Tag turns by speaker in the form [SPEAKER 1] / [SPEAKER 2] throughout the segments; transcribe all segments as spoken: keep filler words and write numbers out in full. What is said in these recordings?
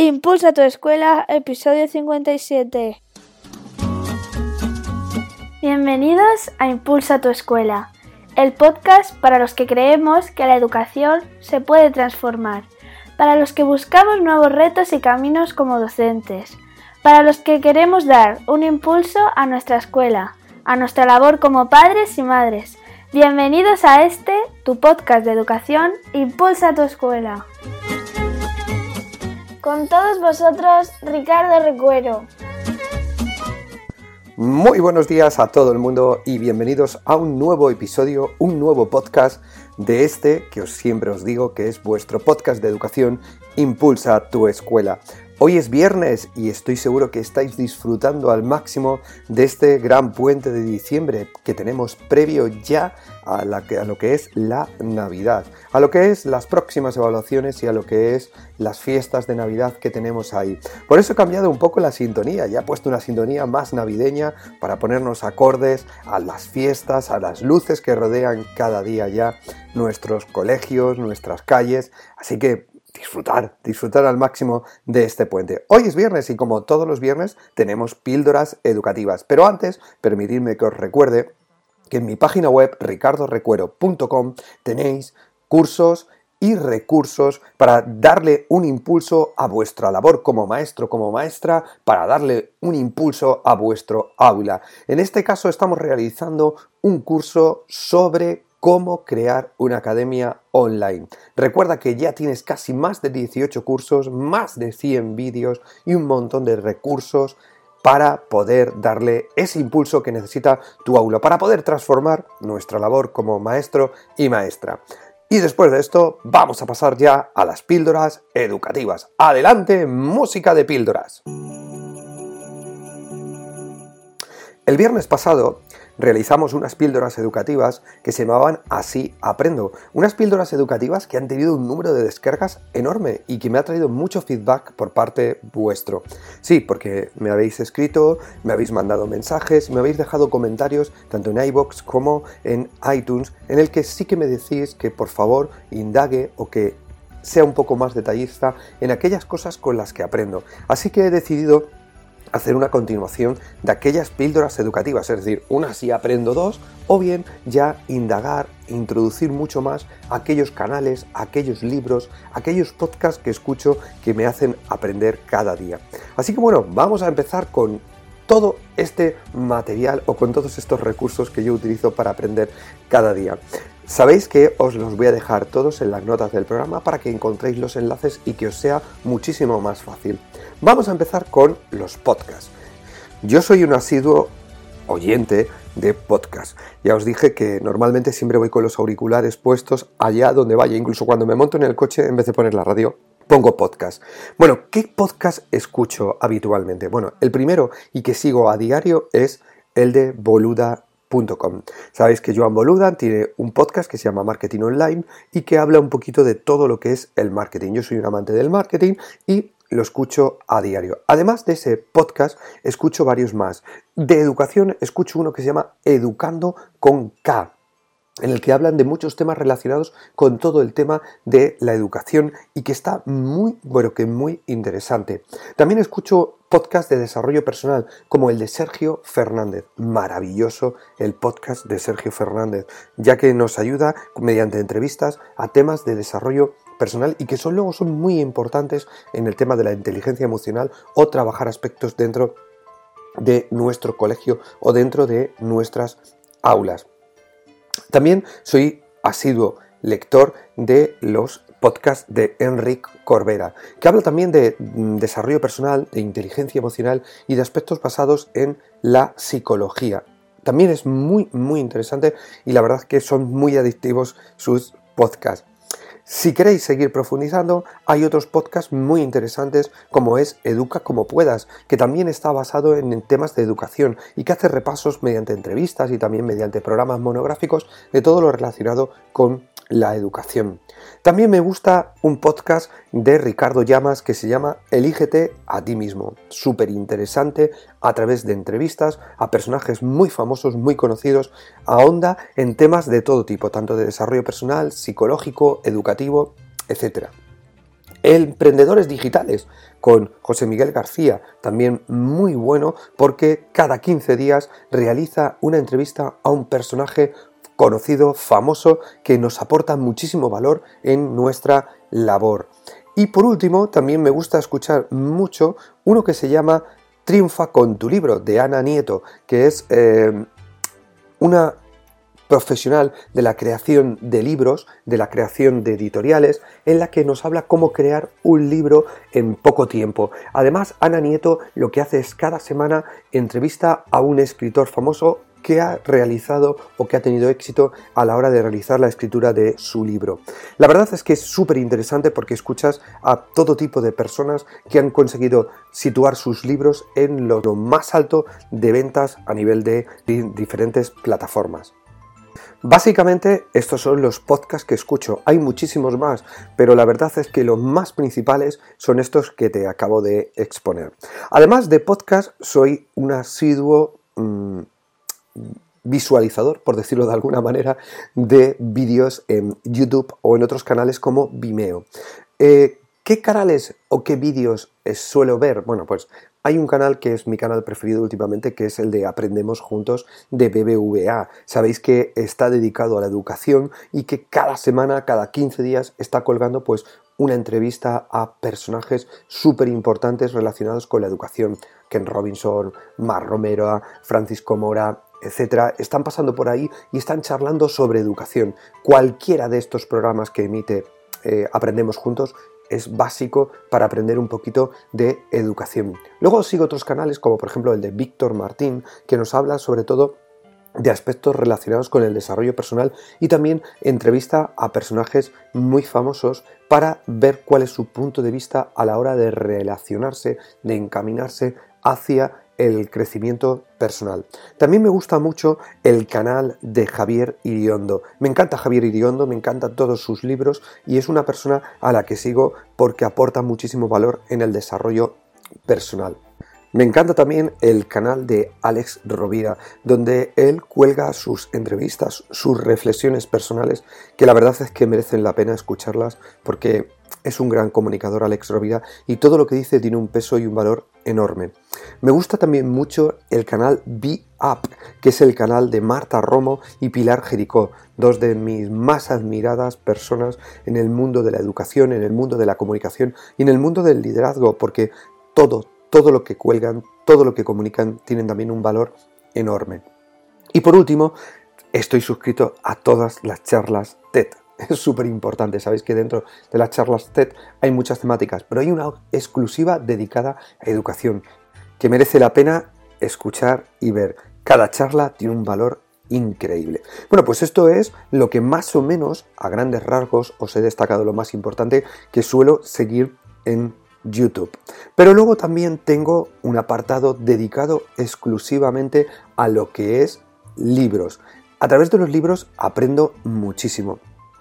[SPEAKER 1] Impulsa tu escuela, episodio cincuenta y siete. Bienvenidos a Impulsa tu escuela, el podcast para los que creemos que la educación se puede transformar, para los que buscamos nuevos retos y caminos como docentes, para los que queremos dar un impulso a nuestra escuela, a nuestra labor como padres y madres. Bienvenidos a este, tu podcast de educación, Impulsa tu escuela. Con todos vosotros, Ricardo Recuero.
[SPEAKER 2] Muy buenos días a todo el mundo y bienvenidos a un nuevo episodio, un nuevo podcast de este que os siempre os digo que es vuestro podcast de educación, Impulsa tu escuela. Hoy es viernes y estoy seguro que estáis disfrutando al máximo de este gran puente de diciembre que tenemos previo ya a, la que, a lo que es la Navidad, a lo que es las próximas evaluaciones y a lo que es las fiestas de Navidad que tenemos ahí. Por eso he cambiado un poco la sintonía, ya he puesto una sintonía más navideña para ponernos acordes a las fiestas, a las luces que rodean cada día ya nuestros colegios, nuestras calles, así que Disfrutar, disfrutar al máximo de este puente. Hoy es viernes y como todos los viernes tenemos píldoras educativas. Pero antes, permitidme que os recuerde que en mi página web ricardo recuero punto com tenéis cursos y recursos para darle un impulso a vuestra labor como maestro, como maestra, para darle un impulso a vuestro aula. En este caso estamos realizando un curso sobre cómo crear una academia online. Recuerda que ya tienes casi más de dieciocho cursos, más de cien vídeos y un montón de recursos para poder darle ese impulso que necesita tu aula, para poder transformar nuestra labor como maestro y maestra. Y después de esto, vamos a pasar ya a las píldoras educativas. ¡Adelante, música de píldoras! El viernes pasado realizamos unas píldoras educativas que se llamaban Así Aprendo. Unas píldoras educativas que han tenido un número de descargas enorme y que me ha traído mucho feedback por parte vuestro. Sí, porque me habéis escrito, me habéis mandado mensajes, me habéis dejado comentarios tanto en iVoox como en iTunes, en el que sí que me decís que por favor indague o que sea un poco más detallista en aquellas cosas con las que aprendo. Así que he decidido hacer una continuación de aquellas píldoras educativas, es decir, una sí aprendo dos, o bien ya indagar, introducir mucho más aquellos canales, aquellos libros, aquellos podcasts que escucho que me hacen aprender cada día. Así que bueno, vamos a empezar con todo este material o con todos estos recursos que yo utilizo para aprender cada día. Sabéis que os los voy a dejar todos en las notas del programa para que encontréis los enlaces y que os sea muchísimo más fácil. Vamos a empezar con los podcasts. Yo soy un asiduo oyente de podcast. Ya os dije que normalmente siempre voy con los auriculares puestos allá donde vaya, incluso cuando me monto en el coche, en vez de poner la radio, pongo podcast. Bueno, ¿qué podcast escucho habitualmente? Bueno, el primero y que sigo a diario es el de Boluda punto com. Sabéis que Joan Boluda tiene un podcast que se llama Marketing Online y que habla un poquito de todo lo que es el marketing. Yo soy un amante del marketing y lo escucho a diario. Además de ese podcast, escucho varios más. De educación, escucho uno que se llama Educando con K, en el que hablan de muchos temas relacionados con todo el tema de la educación y que está muy, bueno, que muy interesante. También escucho podcast de desarrollo personal, como el de Sergio Fernández. Maravilloso el podcast de Sergio Fernández, ya que nos ayuda mediante entrevistas a temas de desarrollo personal y que son luego son muy importantes en el tema de la inteligencia emocional o trabajar aspectos dentro de nuestro colegio o dentro de nuestras aulas. También soy asiduo lector de los podcasts de Enric Corbera, que habla también de desarrollo personal, de inteligencia emocional y de aspectos basados en la psicología. También es muy, muy interesante y la verdad es que son muy adictivos sus podcasts. Si queréis seguir profundizando, hay otros podcasts muy interesantes como es Educa como puedas, que también está basado en temas de educación y que hace repasos mediante entrevistas y también mediante programas monográficos de todo lo relacionado con la educación. También me gusta un podcast de Ricardo Llamas que se llama Elígete a ti mismo. Súper interesante, a través de entrevistas a personajes muy famosos, muy conocidos, ahonda en temas de todo tipo, tanto de desarrollo personal, psicológico, educativo, etcétera. Emprendedores Digitales con José Miguel García, también muy bueno porque cada quince días realiza una entrevista a un personaje conocido, famoso, que nos aporta muchísimo valor en nuestra labor. Y por último, también me gusta escuchar mucho uno que se llama Triunfa con tu libro, de Ana Nieto, que es eh, una profesional de la creación de libros, de la creación de editoriales, en la que nos habla cómo crear un libro en poco tiempo. Además, Ana Nieto lo que hace es cada semana entrevista a un escritor famoso que ha realizado o que ha tenido éxito a la hora de realizar la escritura de su libro. La verdad es que es súper interesante porque escuchas a todo tipo de personas que han conseguido situar sus libros en lo más alto de ventas a nivel de diferentes plataformas. Básicamente estos son los podcasts que escucho, hay muchísimos más, pero la verdad es que los más principales son estos que te acabo de exponer. Además de podcast, soy un asiduo mmm, visualizador, por decirlo de alguna manera, de vídeos en YouTube o en otros canales como Vimeo. Eh, ¿Qué canales o qué vídeos suelo ver? Bueno, pues hay un canal que es mi canal preferido últimamente, que es el de Aprendemos Juntos de B B V A. Sabéis que está dedicado a la educación y que cada semana, cada quince días, está colgando pues una entrevista a personajes súper importantes relacionados con la educación. Ken Robinson, Mar Romero, Francisco Mora, etcétera, están pasando por ahí y están charlando sobre educación. Cualquiera de estos programas que emite eh, Aprendemos Juntos es básico para aprender un poquito de educación. Luego sigo otros canales como por ejemplo el de Víctor Martín, que nos habla sobre todo de aspectos relacionados con el desarrollo personal y también entrevista a personajes muy famosos para ver cuál es su punto de vista a la hora de relacionarse, de encaminarse hacia el crecimiento personal. También me gusta mucho el canal de Javier Iriondo. Me encanta Javier Iriondo, me encantan todos sus libros y es una persona a la que sigo porque aporta muchísimo valor en el desarrollo personal. Me encanta también el canal de Alex Rovira, donde él cuelga sus entrevistas, sus reflexiones personales, que la verdad es que merecen la pena escucharlas porque es un gran comunicador Alex Rovira y todo lo que dice tiene un peso y un valor enorme. Me gusta también mucho el canal Be Up, que es el canal de Marta Romo y Pilar Jericó, dos de mis más admiradas personas en el mundo de la educación, en el mundo de la comunicación y en el mundo del liderazgo, porque todo, todo lo que cuelgan, todo lo que comunican tienen también un valor enorme. Y por último, estoy suscrito a todas las charlas TED. Es súper importante, sabéis que dentro de las charlas TED hay muchas temáticas, pero hay una exclusiva dedicada a educación que merece la pena escuchar y ver. Cada charla tiene un valor increíble. Bueno, pues esto es lo que más o menos, a grandes rasgos, os he destacado lo más importante que suelo seguir en YouTube. Pero luego también tengo un apartado dedicado exclusivamente a lo que es libros. A través de los libros aprendo muchísimo.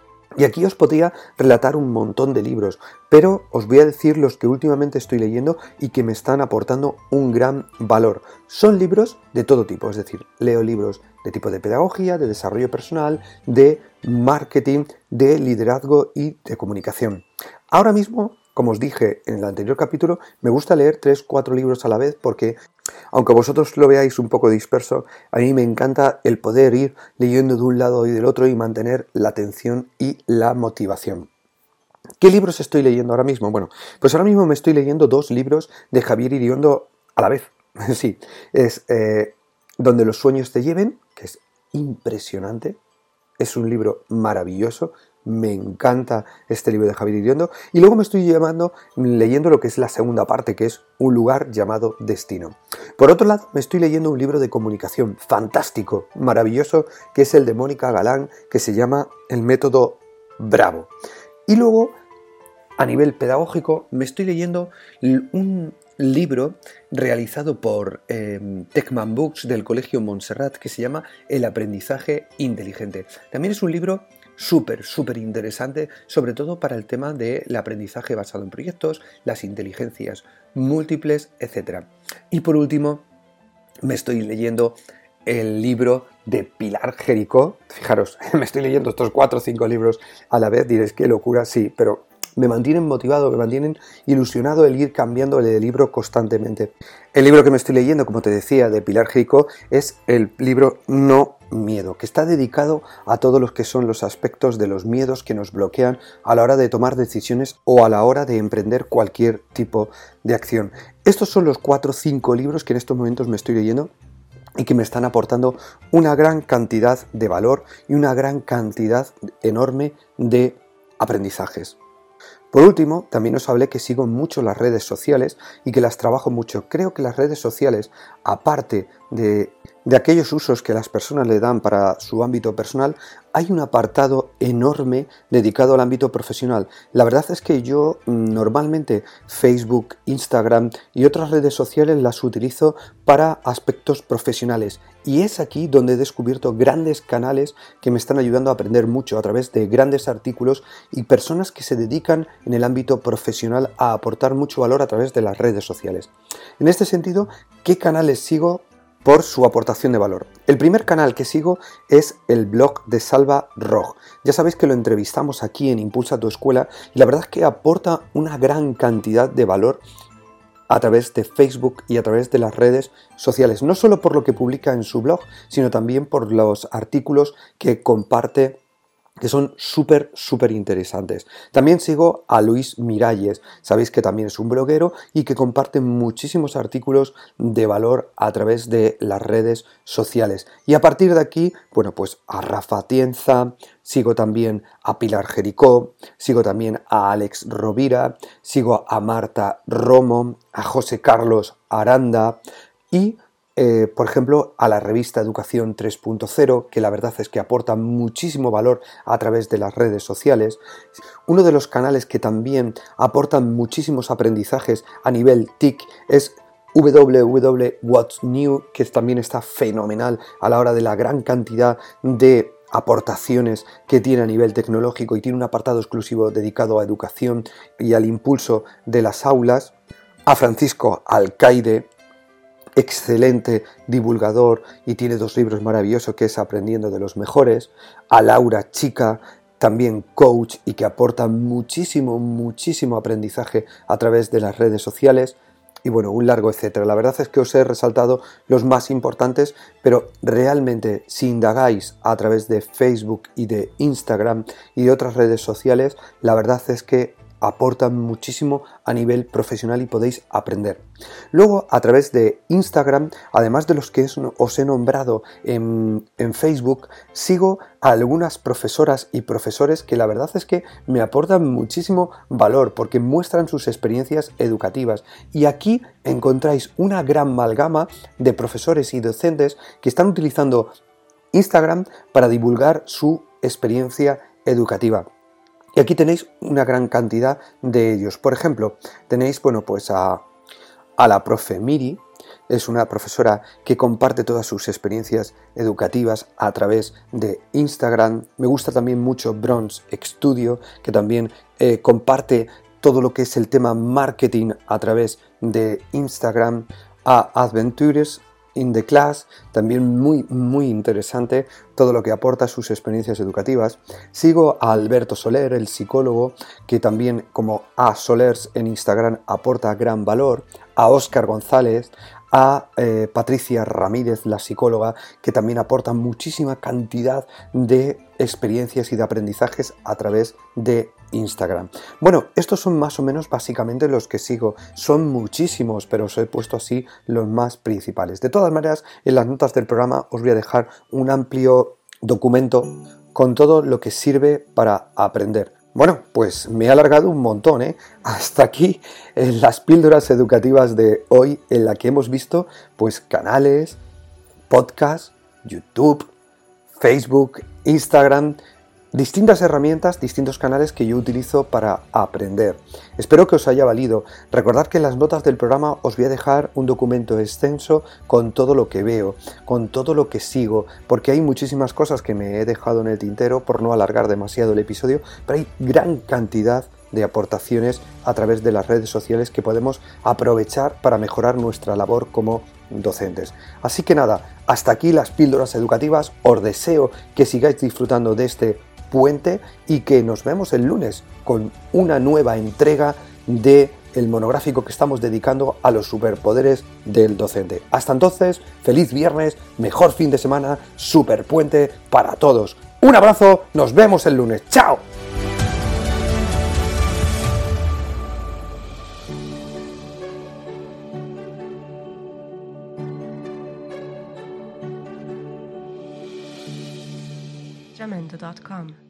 [SPEAKER 2] Y aquí os podría relatar un montón de libros, pero os voy a decir los que últimamente estoy leyendo y que me están aportando un gran valor. Son libros de todo tipo, es decir, leo libros de tipo de pedagogía, de desarrollo personal, de marketing, de liderazgo y de comunicación. Ahora mismo, como os dije en el anterior capítulo, me gusta leer tres cuatro libros a la vez porque, aunque vosotros lo veáis un poco disperso, a mí me encanta el poder ir leyendo de un lado y del otro y mantener la atención y la motivación. ¿Qué libros estoy leyendo ahora mismo? Bueno, pues ahora mismo me estoy leyendo dos libros de Javier Iriondo a la vez. Sí, es eh, Donde los sueños te lleven, que es impresionante, es un libro maravilloso. Me encanta este libro de Javier Iriondo. Y luego me estoy llamando, leyendo lo que es la segunda parte, que es Un lugar llamado destino. Por otro lado, me estoy leyendo un libro de comunicación fantástico, maravilloso, que es el de Mónica Galán, que se llama El método Bravo. Y luego, a nivel pedagógico, me estoy leyendo un libro realizado por eh, Techman Books del Colegio Montserrat, que se llama El aprendizaje inteligente. También es un libro súper, súper interesante, sobre todo para el tema del aprendizaje basado en proyectos, las inteligencias múltiples, etcétera. Y por último, me estoy leyendo el libro de Pilar Jericó. Fijaros, me estoy leyendo estos cuatro o cinco libros a la vez, diréis qué locura, sí, pero me mantienen motivado, me mantienen ilusionado el ir cambiando el libro constantemente. El libro que me estoy leyendo, como te decía, de Pilar Jericó, es el libro No Miedo, que está dedicado a todos los que son los aspectos de los miedos que nos bloquean a la hora de tomar decisiones o a la hora de emprender cualquier tipo de acción. Estos son los cuatro o cinco libros que en estos momentos me estoy leyendo y que me están aportando una gran cantidad de valor y una gran cantidad enorme de aprendizajes. Por último, también os hablé que sigo mucho las redes sociales y que las trabajo mucho. Creo que las redes sociales, aparte de, de aquellos usos que las personas le dan para su ámbito personal, hay un apartado enorme dedicado al ámbito profesional. La verdad es que yo normalmente Facebook, Instagram y otras redes sociales las utilizo para aspectos profesionales. Y es aquí donde he descubierto grandes canales que me están ayudando a aprender mucho a través de grandes artículos y personas que se dedican en el ámbito profesional a aportar mucho valor a través de las redes sociales. En este sentido, ¿qué canales sigo por su aportación de valor? El primer canal que sigo es el blog de Salva Roj. Ya sabéis que lo entrevistamos aquí en Impulsa tu Escuela y la verdad es que aporta una gran cantidad de valor a través de Facebook y a través de las redes sociales, no solo por lo que publica en su blog, sino también por los artículos que comparte, que son súper, súper interesantes. También sigo a Luis Miralles, sabéis que también es un bloguero y que comparte muchísimos artículos de valor a través de las redes sociales. Y a partir de aquí, bueno, pues a Rafa Tienza, sigo también a Pilar Jericó, sigo también a Alex Rovira, sigo a Marta Romo, a José Carlos Aranda y Eh, por ejemplo, a la revista Educación tres punto cero, que la verdad es que aporta muchísimo valor a través de las redes sociales. Uno de los canales que también aportan muchísimos aprendizajes a nivel T I C es doble u doble u doble u punto what's new, que también está fenomenal a la hora de la gran cantidad de aportaciones que tiene a nivel tecnológico y tiene un apartado exclusivo dedicado a educación y al impulso de las aulas. A Francisco Alcaide, excelente divulgador y tiene dos libros maravillosos que es Aprendiendo de los Mejores. A Laura Chica, también coach y que aporta muchísimo, muchísimo aprendizaje a través de las redes sociales. Y bueno, un largo etcétera. La verdad es que os he resaltado los más importantes, pero realmente si indagáis a través de Facebook y de Instagram y de otras redes sociales, la verdad es que aportan muchísimo a nivel profesional y podéis aprender. Luego, a través de Instagram, además de los que os he nombrado en, en Facebook, sigo a algunas profesoras y profesores que la verdad es que me aportan muchísimo valor porque muestran sus experiencias educativas. Y aquí encontráis una gran amalgama de profesores y docentes que están utilizando Instagram para divulgar su experiencia educativa. Y aquí tenéis una gran cantidad de ellos. Por ejemplo, tenéis, bueno, pues a, a la profe Miri, es una profesora que comparte todas sus experiencias educativas a través de Instagram. Me gusta también mucho Bronze Studio, que también eh, comparte todo lo que es el tema marketing a través de Instagram. A Adventures in the Class, también muy muy interesante todo lo que aporta sus experiencias educativas. Sigo a Alberto Soler, el psicólogo, que también como a Solers en Instagram aporta gran valor. A Óscar González, a eh, Patricia Ramírez, la psicóloga, que también aporta muchísima cantidad de experiencias y de aprendizajes a través de Instagram. Bueno, estos son más o menos básicamente los que sigo. Son muchísimos, pero os he puesto así los más principales. De todas maneras, en las notas del programa os voy a dejar un amplio documento con todo lo que sirve para aprender. Bueno, pues me he alargado un montón, ¿eh? Hasta aquí en las píldoras educativas de hoy, en la que hemos visto pues canales, podcasts, YouTube, Facebook, Instagram, distintas herramientas, distintos canales que yo utilizo para aprender. Espero que os haya valido. Recordad que en las notas del programa os voy a dejar un documento extenso con todo lo que veo, con todo lo que sigo, porque hay muchísimas cosas que me he dejado en el tintero por no alargar demasiado el episodio, pero hay gran cantidad de aportaciones a través de las redes sociales que podemos aprovechar para mejorar nuestra labor como docentes. Así que nada, hasta aquí las píldoras educativas. Os deseo que sigáis disfrutando de este puente y que nos vemos el lunes con una nueva entrega de el monográfico que estamos dedicando a los superpoderes del docente. Hasta entonces, feliz viernes, mejor fin de semana, superpuente para todos. Un abrazo, nos vemos el lunes. ¡Chao!
[SPEAKER 3] jamendo punto com